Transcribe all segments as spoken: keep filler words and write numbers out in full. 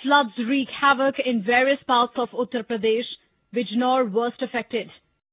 Floods wreak havoc in various parts of Uttar Pradesh, Bijnor worst affected.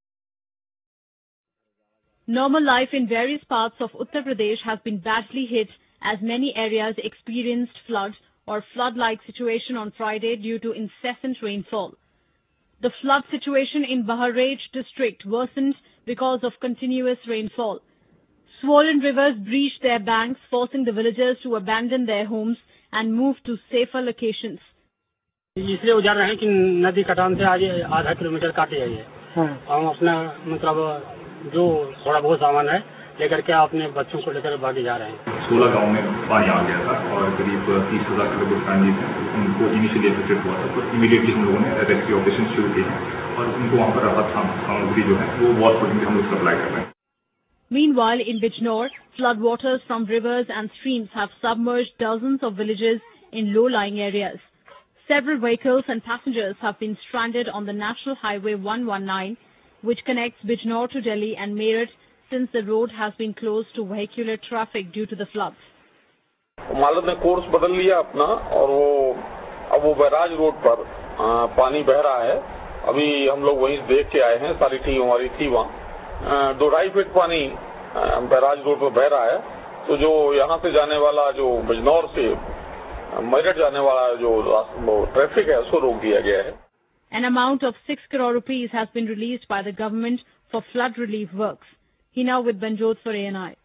Normal life in various parts of Uttar Pradesh has been badly hit as many areas experienced flood or flood-like situation on Friday due to incessant rainfall. The flood situation in Bahraich district worsened because of continuous rainfall. Swollen rivers breached their banks, forcing the villagers to abandon their homes and move to safer locations. इसलिए उजार रहे हैं कि नदी कटान से आज आधा किलोमीटर काटे है ये। हम अपना मतलब जो थोड़ा बहुत सामान है लेकर के अपने बच्चों को लेकर भागे जा रहे हैं। सोलह गांव में पानी आ गया था और करीब तीस हजार किलोमीटर फैमिली उनको इनिशियली अफेक्टेड हुआ था, तो इमीडिएटली हम लोगों ने रेस्क्यू ऑपरेशन शुरू किए हैं और उनको वहाँ पर राहत सामग्री जो है वो वॉर फुटिंग में हम लोग सप्लाई कर रहे हैं। Meanwhile, in Bijnor, floodwaters from rivers and streams have submerged dozens of villages in low-lying areas. Several vehicles and passengers have been stranded on the National Highway one nineteen, which connects Bijnor to Delhi and Meerut, since the road has been closed to vehicular traffic due to the floods. मालद ने course बदल लिया अपना और वो अब वो barrage road पर आ, पानी बह रहा है। अभी हम लोग वहीं देख के आए हैं, सारी टीम हमारी थी वहाँ। दो ढाई फीट पानी बैराज रोड पर बह रहा है, तो जो यहाँ से जाने वाला जो बिजनौर से मेरठ जाने वाला जो ट्रैफिक है उसको रोक दिया गया है। An amount of six crore rupees has been released by the government for flood relief works. Hina with Banjot for A N I.